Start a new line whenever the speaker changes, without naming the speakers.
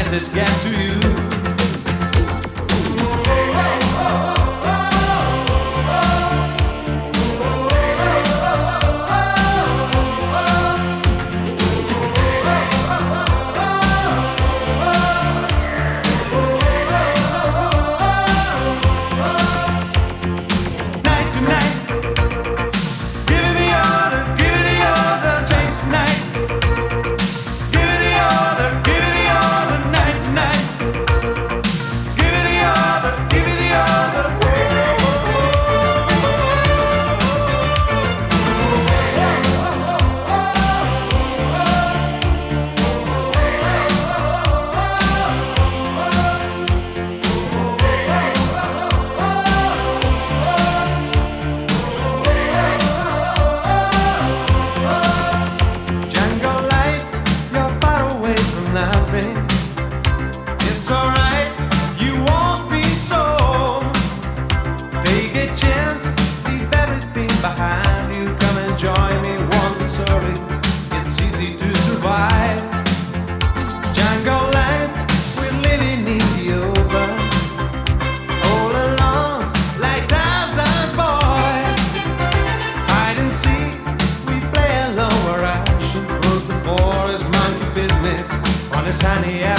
message get to you? It's alright, you won't be so. Take a chance, leave everything behind you. Come and join me, walk the story. It's easy to survive. Jungle life, we're living in the open. All alone, like Tarzan's boy. Hide and seek, we play alone where I should close the forest, monkey business on a sunny